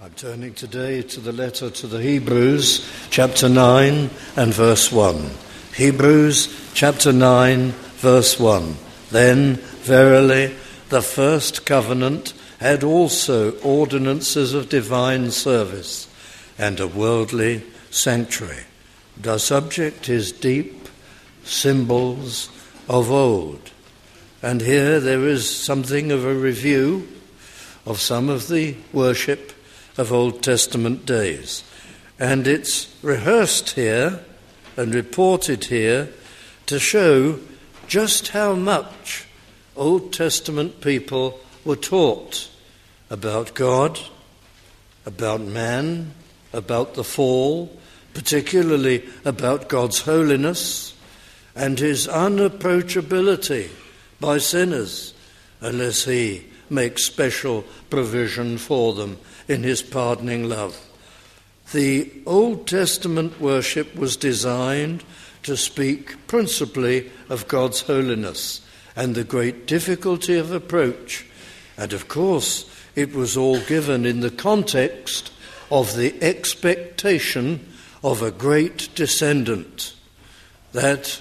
I'm turning today to the letter to the Hebrews, chapter 9 and verse 1. Hebrews, chapter 9, verse 1. Then, verily, the first covenant had also ordinances of divine service and a worldly sanctuary. The subject is deep symbols of old. And here there is something of a review of some of the worship of Old Testament days. And it's rehearsed here and reported here to show just how much Old Testament people were taught about God, about man, about the fall, particularly about God's holiness and his unapproachability by sinners unless he makes special provision for them in his pardoning love. The Old Testament worship was designed to speak principally of God's holiness and the great difficulty of approach. And of course, it was all given in the context of the expectation of a great descendant, that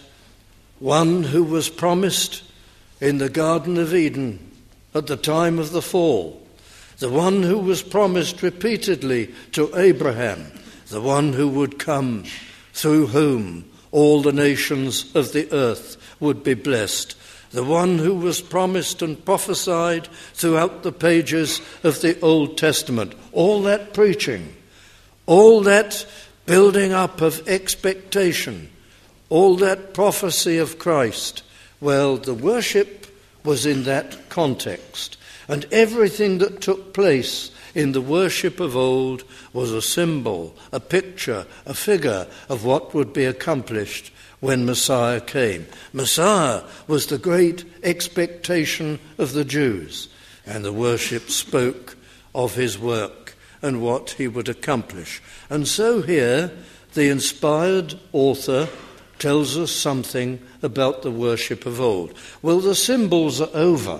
one who was promised in the Garden of Eden at the time of the fall, the one who was promised repeatedly to Abraham, the one who would come through whom all the nations of the earth would be blessed, the one who was promised and prophesied throughout the pages of the Old Testament. All that preaching, all that building up of expectation, all that prophecy of Christ, well, the worship was in that context. And everything that took place in the worship of old was a symbol, a picture, a figure of what would be accomplished when Messiah came. Messiah was the great expectation of the Jews, and the worship spoke of his work and what he would accomplish. And so here, the inspired author tells us something about the worship of old. Well, the symbols are over.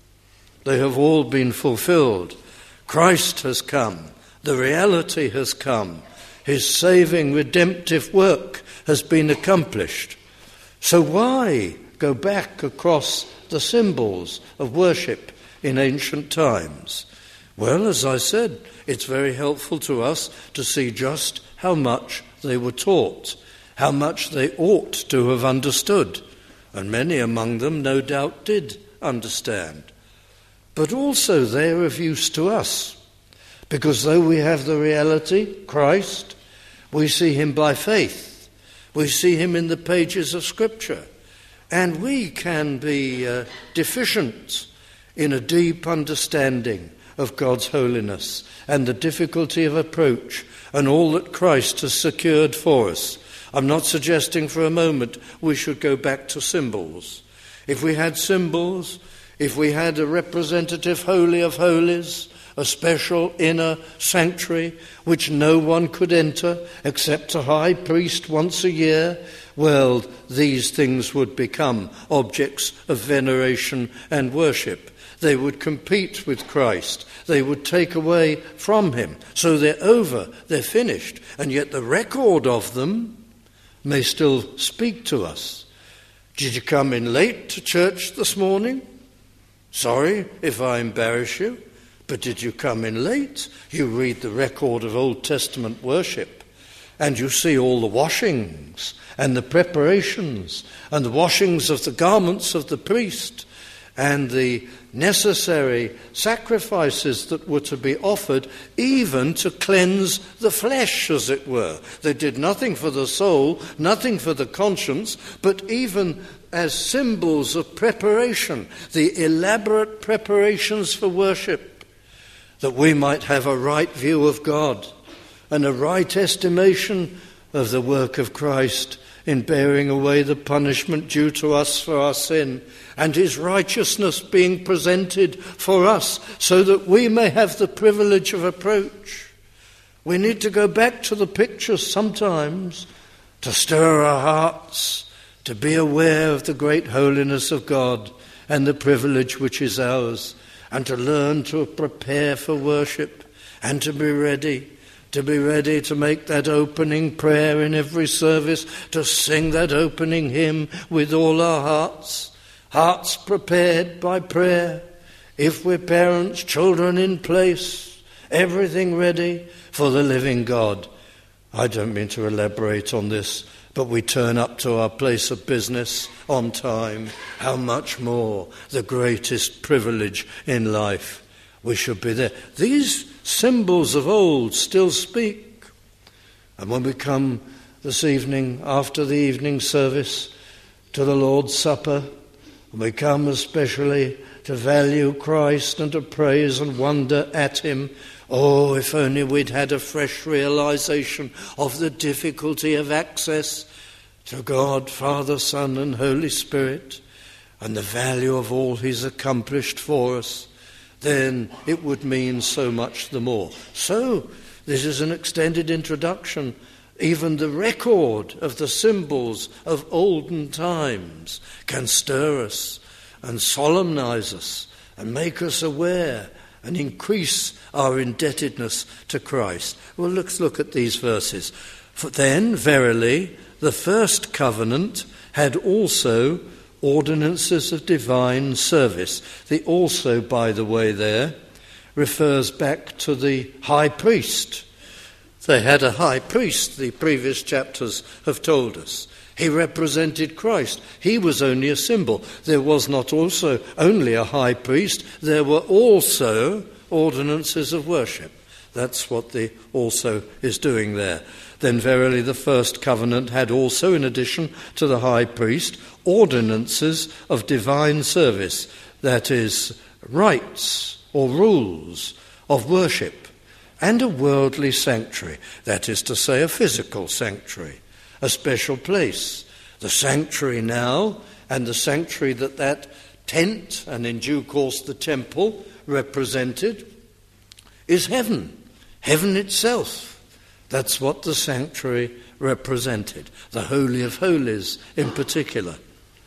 They have all been fulfilled. Christ has come. The reality has come. His saving, redemptive work has been accomplished. So why go back across the symbols of worship in ancient times? Well, as I said, it's very helpful to us to see just how much they were taught, how much they ought to have understood, and many among them no doubt did understand. But also they're of use to us, because though we have the reality, Christ, we see him by faith. We see him in the pages of Scripture. And we can be deficient in a deep understanding of God's holiness and the difficulty of approach and all that Christ has secured for us. I'm not suggesting for a moment we should go back to symbols. If we had symbols, if we had a representative Holy of Holies, a special inner sanctuary which no one could enter except a high priest once a year, well, these things would become objects of veneration and worship. They would compete with Christ. They would take away from him. So they're over, they're finished. And yet the record of them may still speak to us. Did you come in late to church this morning? Sorry if I embarrass you, but did you come in late? You read the record of Old Testament worship, and you see all the washings and the preparations and the washings of the garments of the priest and the necessary sacrifices that were to be offered, even to cleanse the flesh, as it were. They did nothing for the soul, nothing for the conscience, but even as symbols of preparation, the elaborate preparations for worship, that we might have a right view of God and a right estimation of the work of Christ in bearing away the punishment due to us for our sin, and his righteousness being presented for us so that we may have the privilege of approach. We need to go back to the pictures sometimes to stir our hearts, to be aware of the great holiness of God and the privilege which is ours, and to learn to prepare for worship and to be ready to make that opening prayer in every service, to sing that opening hymn with all our hearts prepared by prayer. If we're parents, children in place, everything ready for the living God. I don't mean to elaborate on this, but we turn up to our place of business on time. How much more the greatest privilege in life. We should be there. These symbols of old still speak. And when we come this evening, after the evening service, to the Lord's Supper, and we come especially to value Christ and to praise and wonder at him, oh, if only we'd had a fresh realization of the difficulty of access to God, Father, Son and Holy Spirit, and the value of all he's accomplished for us, then it would mean so much the more. So, this is an extended introduction. Even the record of the symbols of olden times can stir us and solemnize us and make us aware and increase our indebtedness to Christ. Well, let's look at these verses. For then, verily, the first covenant had also ordinances of divine service. The also, by the way, there refers back to the high priest. They had a high priest, the previous chapters have told us. He represented Christ. He was only a symbol. There was not also only a high priest, there were also ordinances of worship. That's what the also is doing there. Then verily the first covenant had also, in addition to the high priest, ordinances of divine service, that is, rites or rules of worship, and a worldly sanctuary, that is to say, a physical sanctuary, a special place. The sanctuary now, and the sanctuary that tent, and in due course the temple, represented, is heaven. Heaven itself. That's what the sanctuary represented, the Holy of Holies in particular.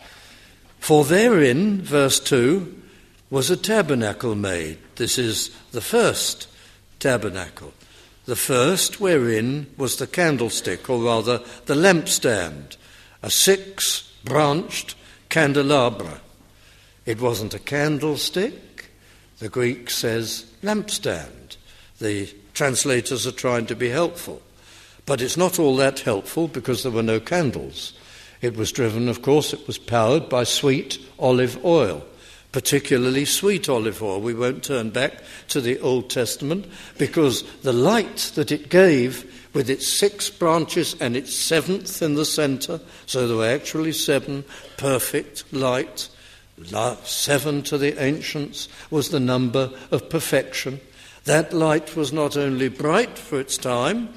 For therein, verse 2, was a tabernacle made. This is the first tabernacle. The first wherein was the candlestick, or rather the lampstand, a 6-branched candelabra. It wasn't a candlestick. The Greek says lampstand. The translators are trying to be helpful. But it's not all that helpful because there were no candles. It was driven, of course, it was powered by sweet olive oil, particularly sweet olive oil. We won't turn back to the Old Testament because the light that it gave with its 6 branches and its 7th in the centre, so there were actually 7 perfect light. 7 to the ancients was the number of perfection. That light was not only bright for its time,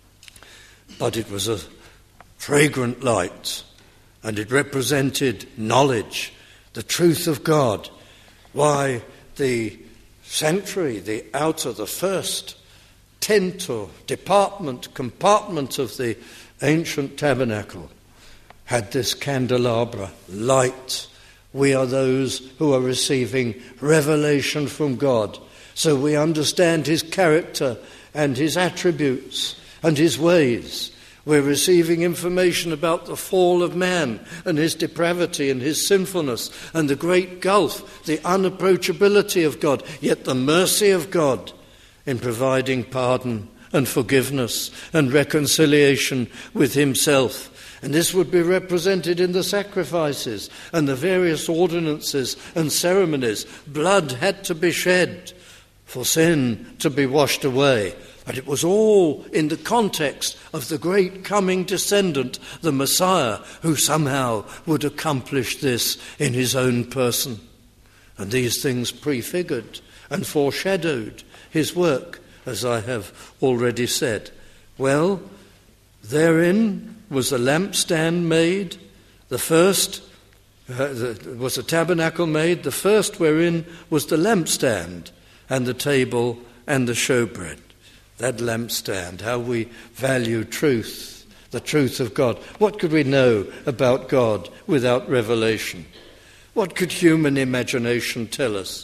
but it was a fragrant light, and it represented knowledge, the truth of God. Why, the sanctuary, the outer, the first tent or compartment of the ancient tabernacle had this candelabra, light. We are those who are receiving revelation from God. So we understand his character and his attributes and his ways. We're receiving information about the fall of man and his depravity and his sinfulness and the great gulf, the unapproachability of God, yet the mercy of God in providing pardon and forgiveness and reconciliation with himself. And this would be represented in the sacrifices and the various ordinances and ceremonies. Blood had to be shed for sin to be washed away. But it was all in the context of the great coming descendant, the Messiah, who somehow would accomplish this in his own person. And these things prefigured and foreshadowed his work, as I have already said. Well, therein was a lampstand made, the first was a tabernacle made, the first wherein was the lampstand and the table and the showbread. That lampstand, how we value truth, the truth of God. What could we know about God without revelation? What could human imagination tell us?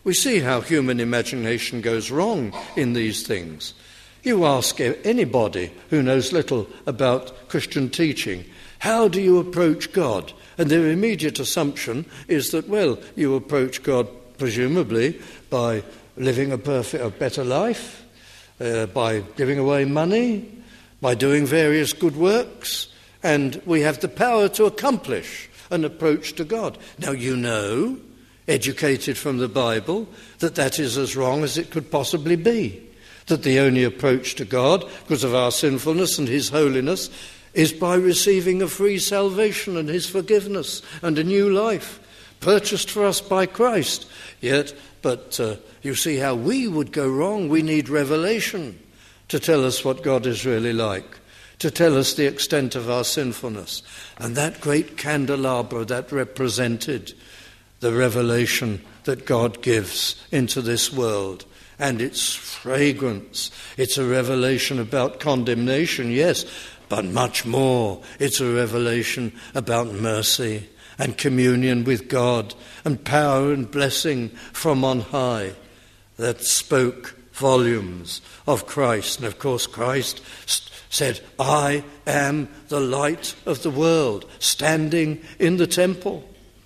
We see how human imagination goes wrong in these things. You ask anybody who knows little about Christian teaching, how do you approach God? And their immediate assumption is that, well, you approach God presumably by living a better life, by giving away money, by doing various good works, and we have the power to accomplish an approach to God. Now you know, educated from the Bible, that is as wrong as it could possibly be. That the only approach to God, because of our sinfulness and his holiness, is by receiving a free salvation and his forgiveness and a new life, purchased for us by Christ. But you see how we would go wrong. We need revelation to tell us what God is really like, to tell us the extent of our sinfulness. And that great candelabra that represented the revelation that God gives into this world, and its fragrance. It's a revelation about condemnation, yes, but much more. It's a revelation about mercy and communion with God and power and blessing from on high that spoke volumes of Christ. And of course Christ said, I am the light of the world, standing in the temple,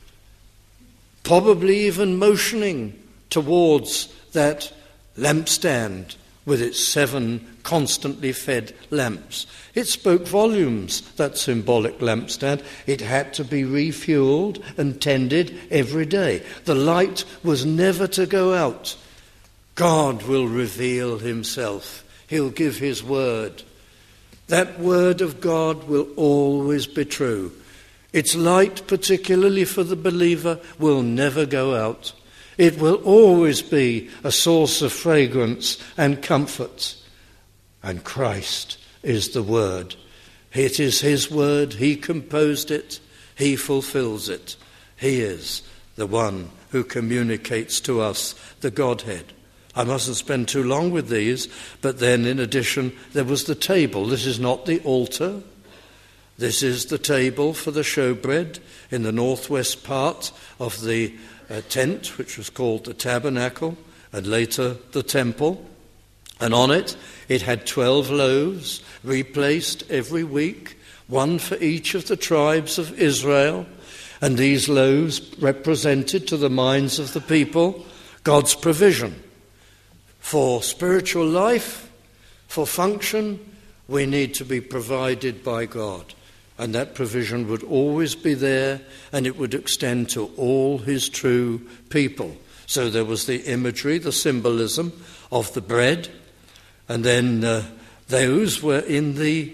probably even motioning towards that lampstand with its 7 constantly fed lamps. It spoke volumes, that symbolic lampstand. It had to be refueled and tended every day. The light was never to go out. God will reveal himself. He'll give his word. That word of God will always be true. Its light, particularly for the believer, will never go out. It will always be a source of fragrance and comfort. And Christ is the Word. It is his word. He composed it. He fulfills it. He is the one who communicates to us the Godhead. I mustn't spend too long with these, but then in addition there was the table. This is not the altar. This is the table for the showbread in the northwest part of the tent, which was called the tabernacle, and later the temple. And on it, it had 12 loaves, replaced every week, one for each of the tribes of Israel. And these loaves represented to the minds of the people God's provision. For spiritual life, for function, we need to be provided by God. And that provision would always be there, and it would extend to all his true people. So there was the imagery, the symbolism of the bread, and then those were in the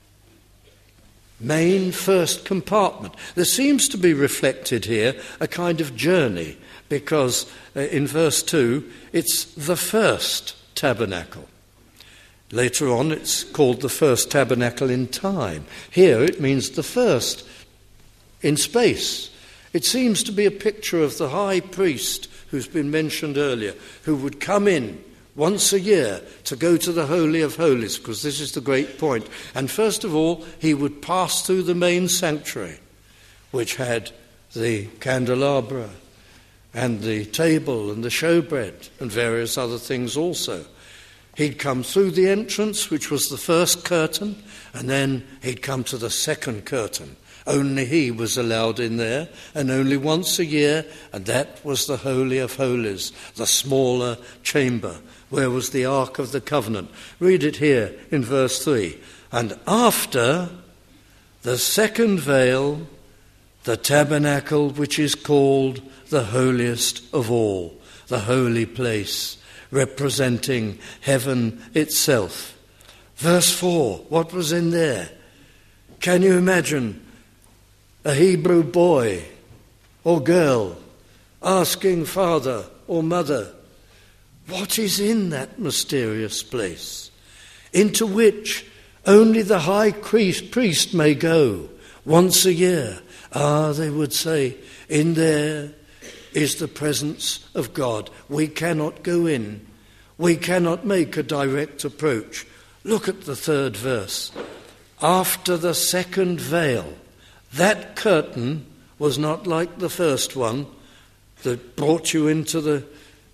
main first compartment. There seems to be reflected here a kind of journey, because in verse 2, it's the first tabernacle. Later on, it's called the first tabernacle in time. Here, it means the first in space. It seems to be a picture of the high priest who's been mentioned earlier, who would come in once a year to go to the Holy of Holies, because this is the great point. And first of all, he would pass through the main sanctuary, which had the candelabra and the table and the showbread and various other things also. He'd come through the entrance, which was the first curtain, and then he'd come to the second curtain. Only he was allowed in there, and only once a year, and that was the Holy of Holies, the smaller chamber, where was the Ark of the Covenant. Read it here in verse 3. And after the second veil, the tabernacle which is called the holiest of all, the holy place, representing heaven itself. Verse 4, what was in there? Can you imagine a Hebrew boy or girl asking father or mother, what is in that mysterious place, into which only the high priest may go once a year? They would say, in there is the presence of God. We cannot go in. We cannot make a direct approach. Look at the third verse. After the second veil, that curtain was not like the first one that brought you into the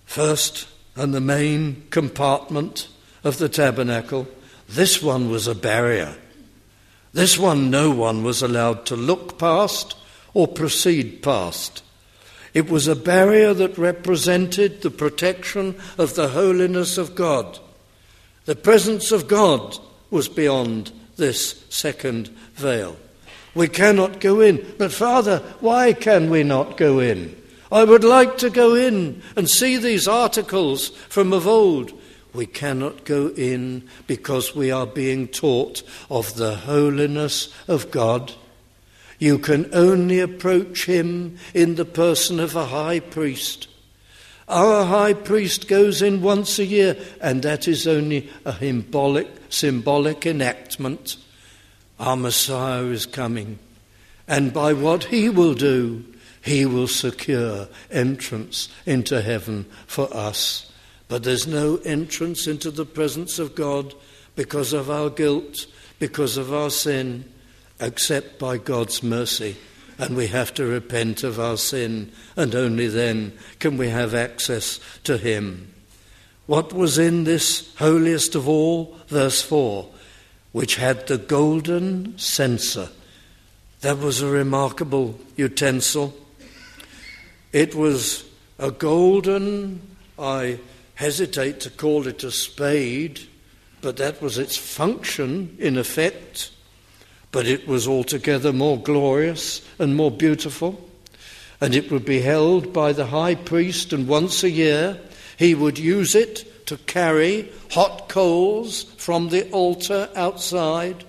First, and the main compartment of the tabernacle, this one was a barrier. This one no one was allowed to look past or proceed past. It was a barrier that represented the protection of the holiness of God. The presence of God was beyond this second veil. We cannot go in. But Father, why can we not go in? I would like to go in and see these articles from of old. We cannot go in because we are being taught of the holiness of God. You can only approach him in the person of a high priest. Our high priest goes in once a year, and that is only a symbolic enactment. Our Messiah is coming, and by what he will do, he will secure entrance into heaven for us. But there's no entrance into the presence of God because of our guilt, because of our sin, except by God's mercy. And we have to repent of our sin, and only then can we have access to him. What was in this holiest of all? Verse 4, which had the golden censer. That was a remarkable utensil. It was a golden, I hesitate to call it a spade, but that was its function in effect. But it was altogether more glorious and more beautiful. And it would be held by the high priest, and once a year he would use it to carry hot coals from the altar outside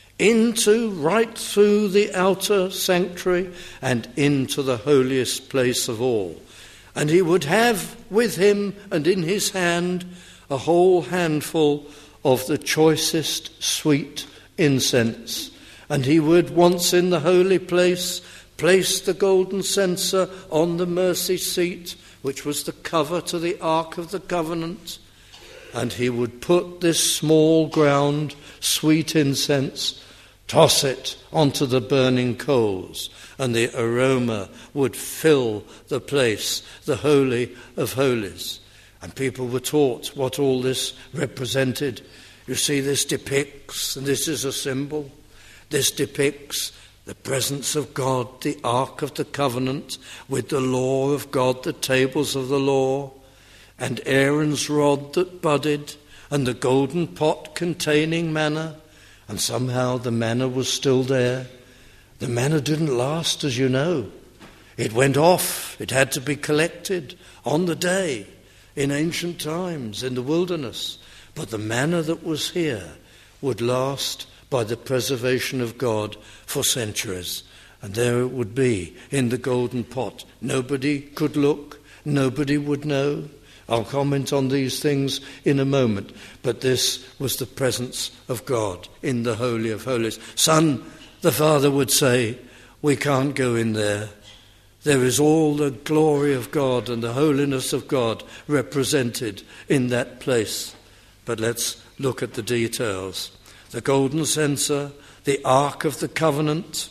right through the outer sanctuary and into the holiest place of all. And he would have with him and in his hand a whole handful of the choicest sweet incense. And he would, once in the holy place, place the golden censer on the mercy seat, which was the cover to the Ark of the Covenant. And he would put this small ground sweet incense, toss it onto the burning coals, and the aroma would fill the place, the Holy of Holies. And people were taught what all this represented. You see, this depicts, and this is a symbol, this depicts the presence of God, the Ark of the Covenant, with the law of God, the tables of the law, and Aaron's rod that budded, and the golden pot containing manna. And somehow the manna was still there. The manna didn't last, as you know. It went off. It had to be collected on the day in ancient times in the wilderness. But the manna that was here would last by the preservation of God for centuries. And there it would be in the golden pot. Nobody could look. Nobody would know. I'll comment on these things in a moment. But this was the presence of God in the Holy of Holies. Son, the Father would say, we can't go in there. There is all the glory of God and the holiness of God represented in that place. But let's look at the details. The golden censer, the Ark of the Covenant,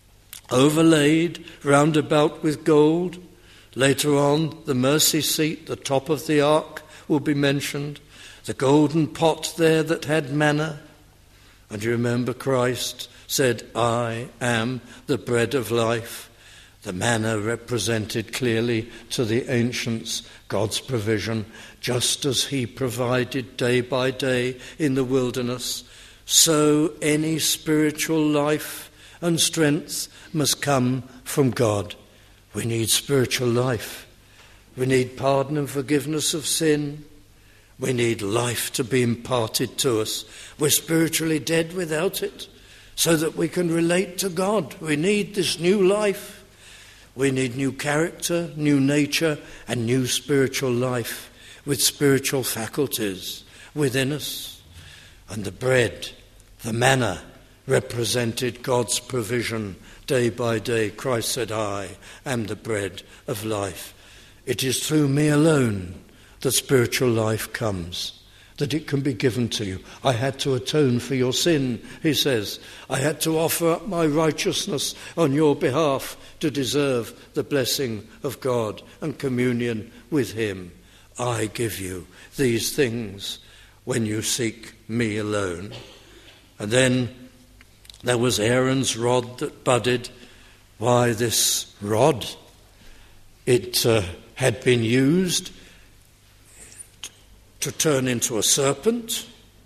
overlaid round about with gold. Later on, the mercy seat, the top of the ark, will be mentioned. The golden pot there that had manna. And you remember Christ said, I am the bread of life. The manna represented clearly to the ancients God's provision, just as he provided day by day in the wilderness. So any spiritual life and strength must come from God. We need spiritual life. We need pardon and forgiveness of sin. We need life to be imparted to us. We're spiritually dead without it, so that we can relate to God. We need this new life. We need new character, new nature, and new spiritual life with spiritual faculties within us. And the bread, the manna, represented God's provision day by day. Christ said, I am the bread of life. It is through me alone that spiritual life comes, that it can be given to you. I had to atone for your sin, he says. I had to offer up my righteousness on your behalf to deserve the blessing of God and communion with him. I give you these things when you seek me alone. And then there was Aaron's rod that budded. Why this rod? It had been used to turn into a serpent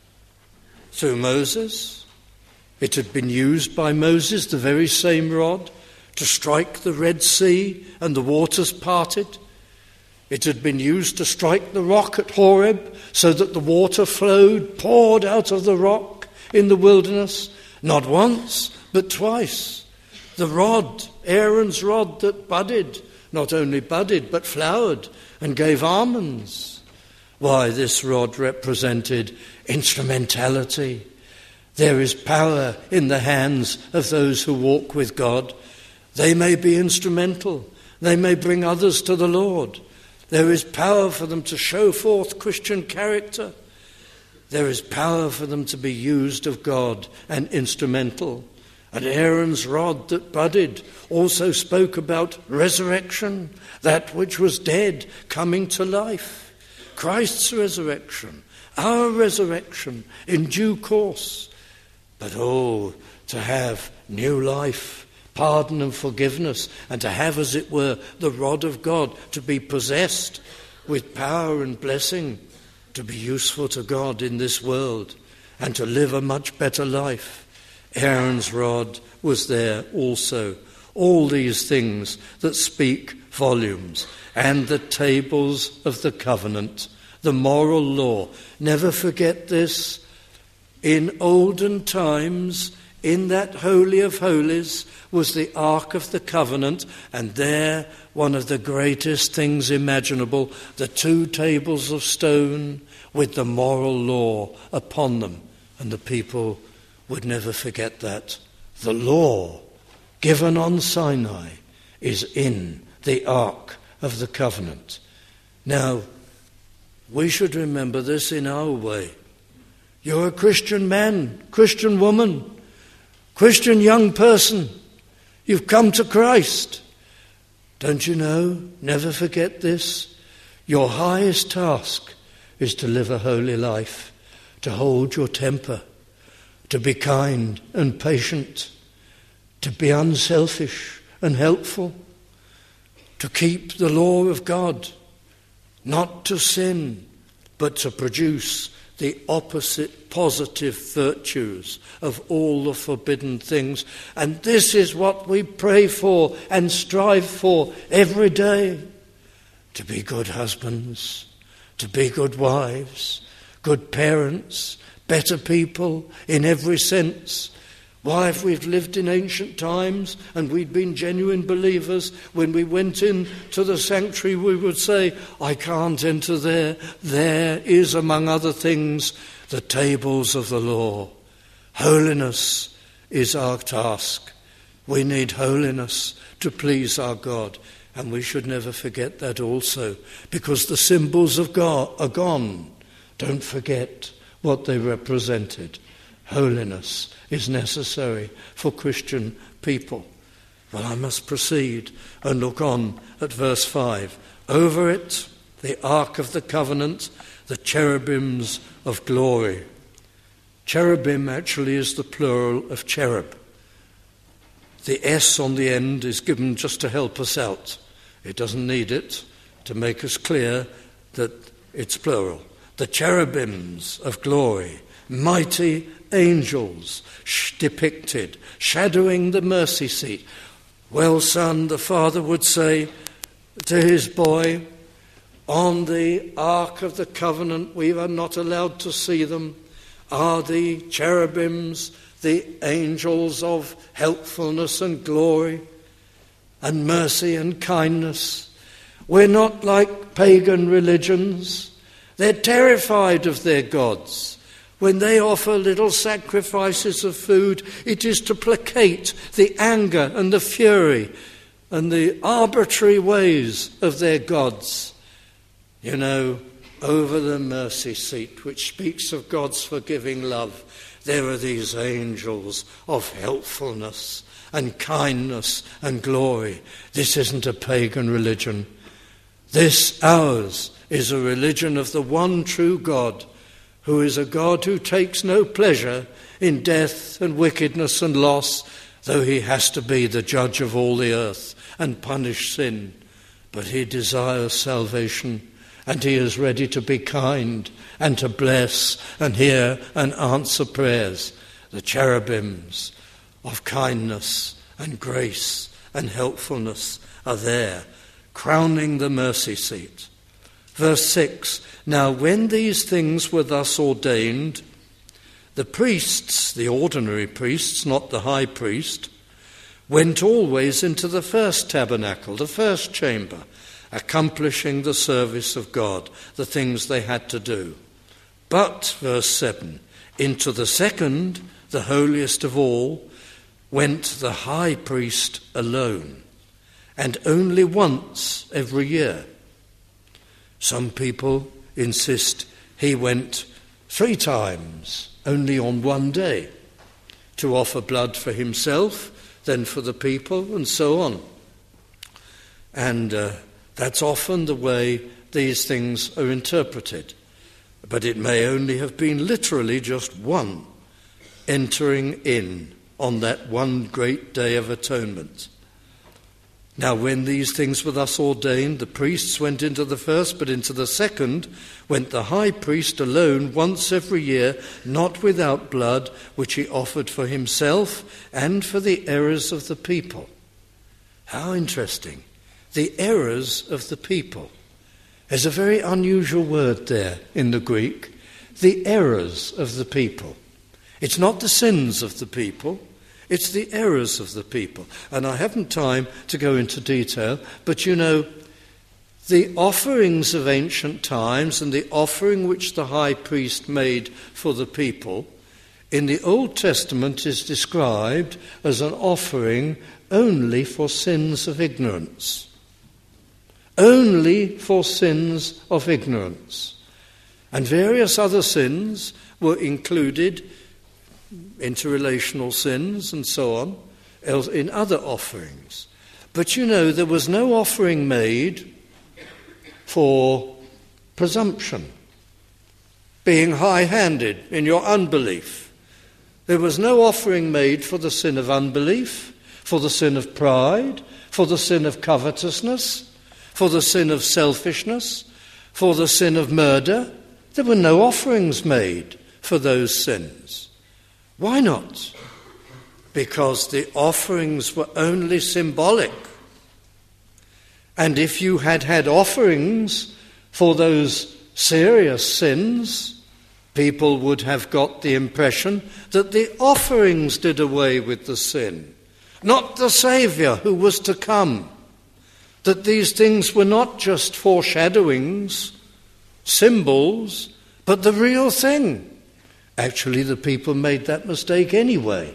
through Moses. It had been used by Moses, the very same rod, to strike the Red Sea and the waters parted. It had been used to strike the rock at Horeb so that the water flowed, poured out of the rock in the wilderness, not once but twice. The rod, Aaron's rod that budded, not only budded but flowered and gave almonds. Why, this rod represented instrumentality. There is power in the hands of those who walk with God. They may be instrumental. They may bring others to the Lord. There is power for them to show forth Christian character. There is power for them to be used of God and instrumental. And Aaron's rod that budded also spoke about resurrection, that which was dead coming to life. Christ's resurrection, our resurrection in due course. But to have new life, pardon and forgiveness, and to have, as it were, the rod of God, to be possessed with power and blessing, to be useful to God in this world, and to live a much better life. Aaron's rod was there also. All these things that speak volumes. And the tables of the covenant, the moral law. Never forget this. In olden times, in that Holy of Holies was the Ark of the Covenant, and there, one of the greatest things imaginable, the 2 tables of stone with the moral law upon them. And the people would never forget that. The law given on Sinai is in the Ark of the Covenant. Now, we should remember this in our way. You're a Christian man, Christian woman, Christian young person. You've come to Christ. Don't you know? Never forget this. Your highest task is to live a holy life, to hold your temper, to be kind and patient, to be unselfish and helpful, to keep the law of God, not to sin, but to produce the opposite positive virtues of all the forbidden things. And this is what we pray for and strive for every day. To be good husbands, to be good wives, good parents, better people in every sense. Why, if we've lived in ancient times and we'd been genuine believers, when we went into the sanctuary we would say, I can't enter there. There is, among other things, the tables of the law. Holiness is our task. We need holiness to please our God. And we should never forget that also, because the symbols of God are gone. Don't forget what they represented. Holiness is necessary for Christian people. Well, I must proceed and look on at verse 5. Over it, the Ark of the Covenant, the cherubims of glory. Cherubim actually is the plural of cherub. The S on the end is given just to help us out. It doesn't need it to make us clear that it's plural. The cherubims of glory, mighty angels depicted, shadowing the mercy seat. Well, son, the father would say to his boy, on the Ark of the Covenant, we are not allowed to see them, are the cherubims, the angels of helpfulness and glory and mercy and kindness. We're not like pagan religions. They're terrified of their gods. When they offer little sacrifices of food, it is to placate the anger and the fury and the arbitrary ways of their gods. You know, over the mercy seat, which speaks of God's forgiving love, there are these angels of helpfulness and kindness and glory. This isn't a pagan religion. This, ours, is a religion of the one true God, who is a God who takes no pleasure in death and wickedness and loss, though he has to be the judge of all the earth and punish sin. But he desires salvation, and he is ready to be kind and to bless and hear and answer prayers. The cherubims of kindness and grace and helpfulness are there, crowning the mercy seat. Verse 6, now when these things were thus ordained, the priests, the ordinary priests, not the high priest, went always into the first tabernacle, the first chamber, accomplishing the service of God, the things they had to do. But, verse 7, into the second, the holiest of all, went the high priest alone, and only once every year. Some people insist he went 3 times, only on one day, to offer blood for himself, then for the people, and so on. And that's often the way these things are interpreted. But it may only have been literally just one entering in on that one great day of atonement. Now, when these things were thus ordained, the priests went into the first, but into the second went the high priest alone once every year, not without blood, which he offered for himself and for the errors of the people. How interesting. The errors of the people. There's a very unusual word there in the Greek. The errors of the people. It's not the sins of the people. It's the errors of the people. And I haven't time to go into detail, but you know, the offerings of ancient times and the offering which the high priest made for the people in the Old Testament is described as an offering only for sins of ignorance. Only for sins of ignorance. And various other sins were included, interrelational sins and so on, in other offerings. But you know, there was no offering made for presumption, being high-handed in your unbelief. There was no offering made for the sin of unbelief, for the sin of pride, for the sin of covetousness, for the sin of selfishness, for the sin of murder. There were no offerings made for those sins. Why not? Because the offerings were only symbolic. And if you had had offerings for those serious sins, people would have got the impression that the offerings did away with the sin, not the Saviour who was to come. That these things were not just foreshadowings, symbols, but the real thing. Actually, the people made that mistake anyway.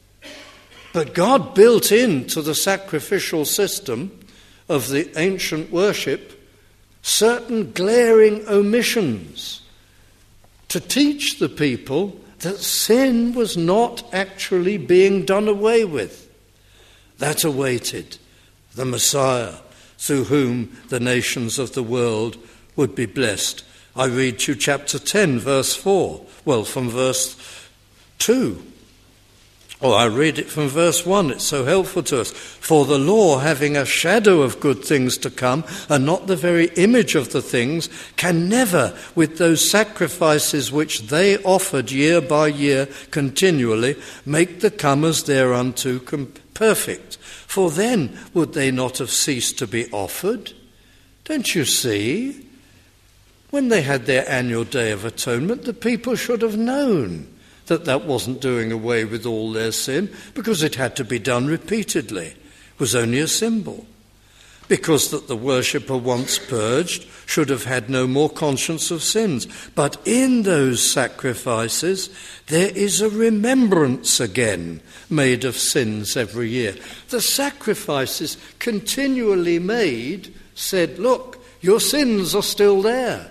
But God built into the sacrificial system of the ancient worship certain glaring omissions to teach the people that sin was not actually being done away with. That awaited the Messiah, through whom the nations of the world would be blessed. I read you chapter 10, verse 4. Well, from verse 2. Or I read it from verse 1. It's so helpful to us. For the law, having a shadow of good things to come, and not the very image of the things, can never, with those sacrifices which they offered year by year continually, make the comers thereunto perfect. For then would they not have ceased to be offered? Don't you see? When they had their annual Day of Atonement, the people should have known that that wasn't doing away with all their sin, because it had to be done repeatedly. It was only a symbol. Because that the worshipper, once purged, should have had no more conscience of sins. But in those sacrifices, there is a remembrance again made of sins every year. The sacrifices continually made said, look, your sins are still there.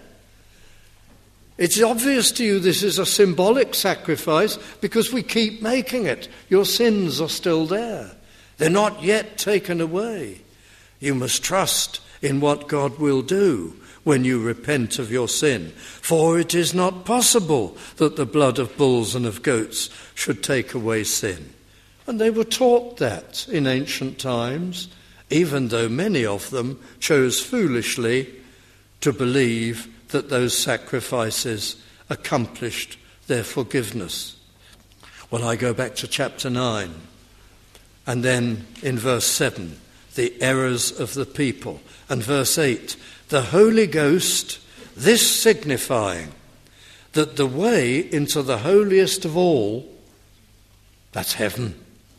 It's obvious to you this is a symbolic sacrifice because we keep making it. Your sins are still there. They're not yet taken away. You must trust in what God will do when you repent of your sin. For it is not possible that the blood of bulls and of goats should take away sin. And they were taught that in ancient times, even though many of them chose foolishly to believe that those sacrifices accomplished their forgiveness. Well, I go back to chapter 9, and then in verse 7, the errors of the people, and verse 8, the Holy Ghost, this signifying that the way into the holiest of all, that's heaven,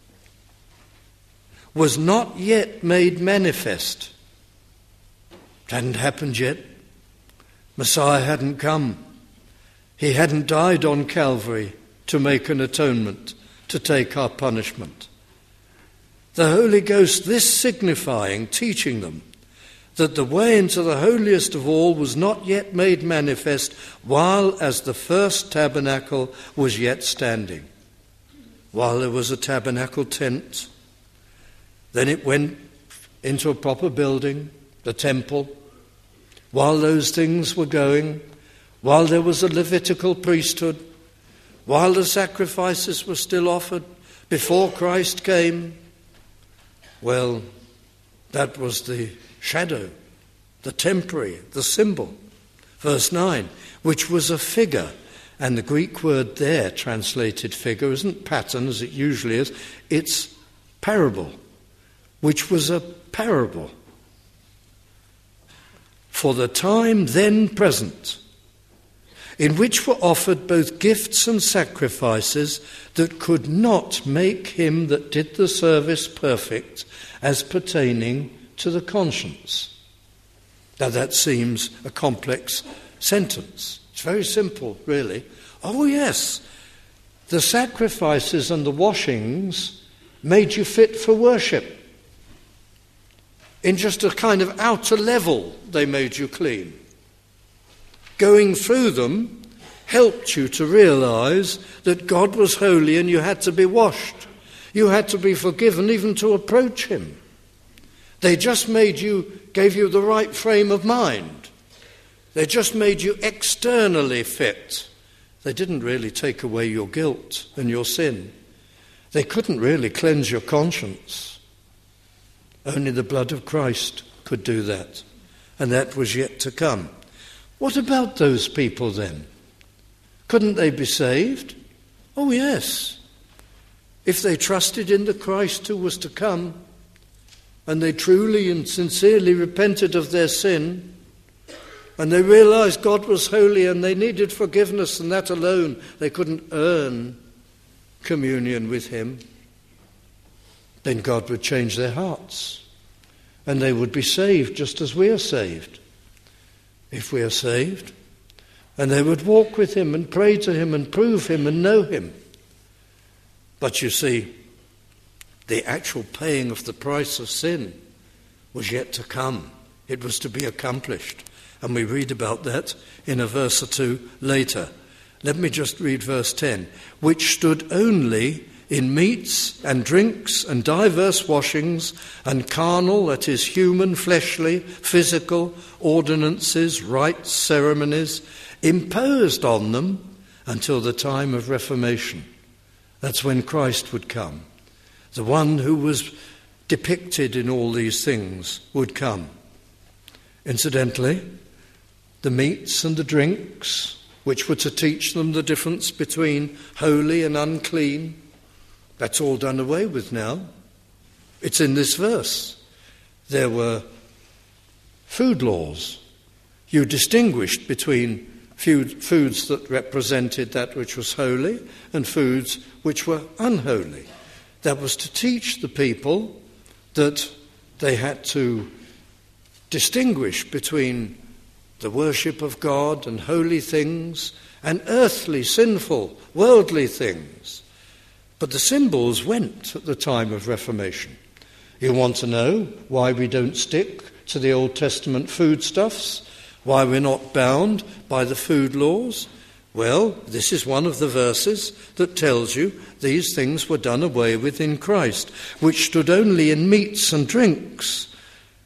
was not yet made manifest. It hadn't happened yet. Messiah hadn't come. He hadn't died on Calvary to make an atonement, to take our punishment. The Holy Ghost, this signifying, teaching them that the way into the holiest of all was not yet made manifest, while as the first tabernacle was yet standing. While there was a tabernacle tent, then it went into a proper building, the temple. While those things were going, while there was a Levitical priesthood, while the sacrifices were still offered before Christ came, well, that was the shadow, the temporary, the symbol. Verse 9, which was a figure. And the Greek word there, translated figure, isn't pattern as it usually is, it's parable, which was a parable. For the time then present, in which were offered both gifts and sacrifices that could not make him that did the service perfect, as pertaining to the conscience. Now that seems a complex sentence. It's very simple, really. Oh yes, the sacrifices and the washings made you fit for worship. In just a kind of outer level, they made you clean. Going through them helped you to realize that God was holy and you had to be washed. You had to be forgiven even to approach him. They just gave you the right frame of mind. They just made you externally fit. They didn't really take away your guilt and your sin. They couldn't really cleanse your conscience. Only the blood of Christ could do that, and that was yet to come. What about those people then? Couldn't they be saved? Oh yes. If they trusted in the Christ who was to come, and they truly and sincerely repented of their sin, and they realized God was holy and they needed forgiveness, and that alone, they couldn't earn communion with him, then God would change their hearts, and they would be saved just as we are saved, if we are saved. And they would walk with him and pray to him and prove him and know him. But you see, the actual paying of the price of sin was yet to come. It was to be accomplished. And we read about that in a verse or two later. Let me just read verse 10. Which stood only in meats and drinks and diverse washings and carnal, that is human, fleshly, physical, ordinances, rites, ceremonies, imposed on them until the time of Reformation. That's when Christ would come. The one who was depicted in all these things would come. Incidentally, the meats and the drinks, which were to teach them the difference between holy and unclean, that's all done away with now. It's in this verse. There were food laws. You distinguished between foods that represented that which was holy and foods which were unholy. That was to teach the people that they had to distinguish between the worship of God and holy things and earthly, sinful, worldly things. But the symbols went at the time of Reformation. You want to know why we don't stick to the Old Testament foodstuffs? Why we're not bound by the food laws? Well, this is one of the verses that tells you these things were done away with in Christ, which stood only in meats and drinks.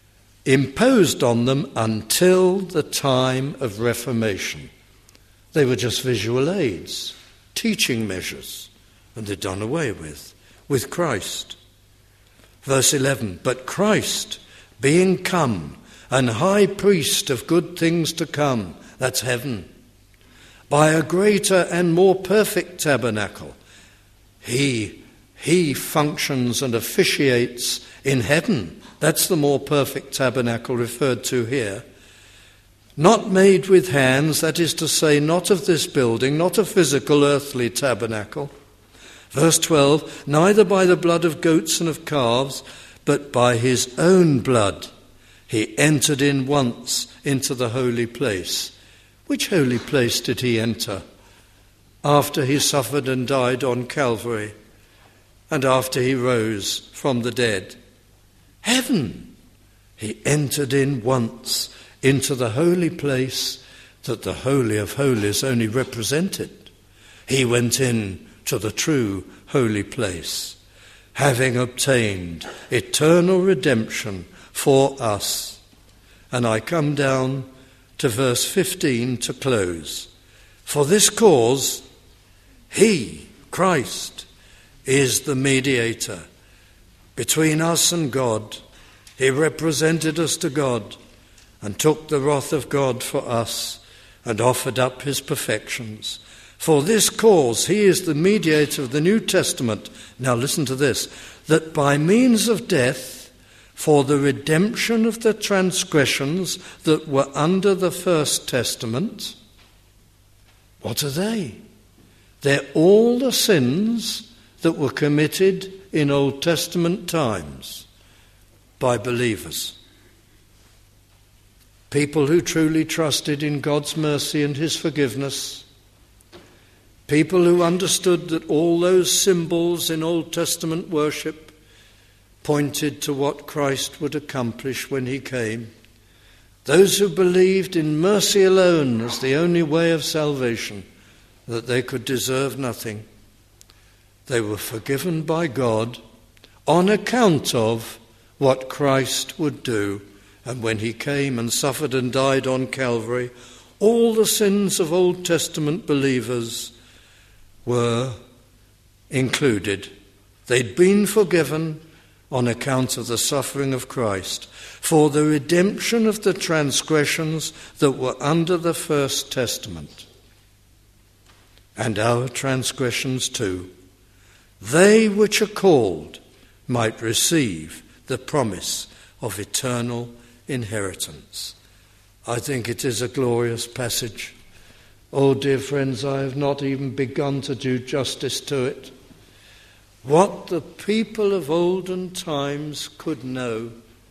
imposed on them until the time of Reformation. They were just visual aids, teaching measures, and they're done away with Christ. Verse 11, but Christ, being come, an high priest of good things to come, that's heaven, by a greater and more perfect tabernacle, he functions and officiates in heaven. That's the more perfect tabernacle referred to here. Not made with hands, that is to say, not of this building, not a physical earthly tabernacle. Verse 12, neither by the blood of goats and of calves, but by his own blood he entered in once into the holy place. Which holy place did he enter? After he suffered and died on Calvary, and after he rose from the dead. Heaven. He entered in once into the holy place that the Holy of Holies only represented. He went in to the true holy place, having obtained eternal redemption for us. And I come down to verse 15 to close. For this cause, he, Christ, is the mediator between us and God. He represented us to God and took the wrath of God for us and offered up his perfections. For this cause, he is the mediator of the New Testament. Now listen to this, that by means of death, for the redemption of the transgressions that were under the First Testament. What are they? They're all the sins that were committed in Old Testament times by believers. People who truly trusted in God's mercy and his forgiveness. People who understood that all those symbols in Old Testament worship pointed to what Christ would accomplish when he came. Those who believed in mercy alone as the only way of salvation, that they could deserve nothing. They were forgiven by God on account of what Christ would do. And when he came and suffered and died on Calvary, all the sins of Old Testament believers were included. They'd been forgiven on account of the suffering of Christ, for the redemption of the transgressions that were under the First Testament, and our transgressions too, they which are called might receive the promise of eternal inheritance. I think it is a glorious passage. Oh, dear friends, I have not even begun to do justice to it. What the people of olden times could know,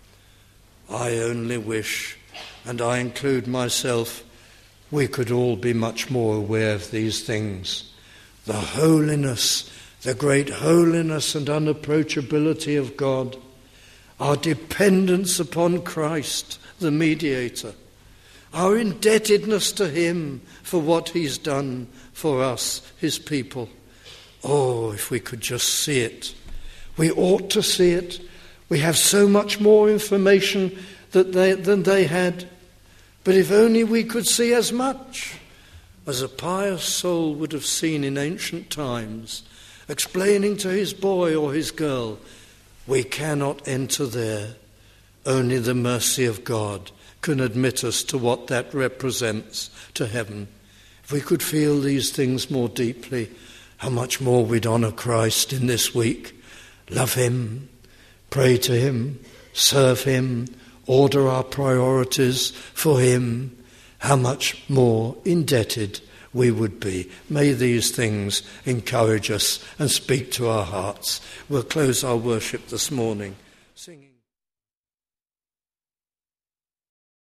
I only wish, and I include myself, we could all be much more aware of these things. The holiness, the great holiness and unapproachability of God, our dependence upon Christ, the mediator, our indebtedness to him for what he's done for us, his people. Oh, if we could just see it. We ought to see it. We have so much more information than they had. But if only we could see as much as a pious soul would have seen in ancient times, explaining to his boy or his girl, we cannot enter there. Only the mercy of God can admit us to what that represents, to heaven. If we could feel these things more deeply, how much more we'd honour Christ in this week. Love him, pray to him, serve him, order our priorities for him. How much more indebted we would be. May these things encourage us and speak to our hearts. We'll close our worship this morning singing.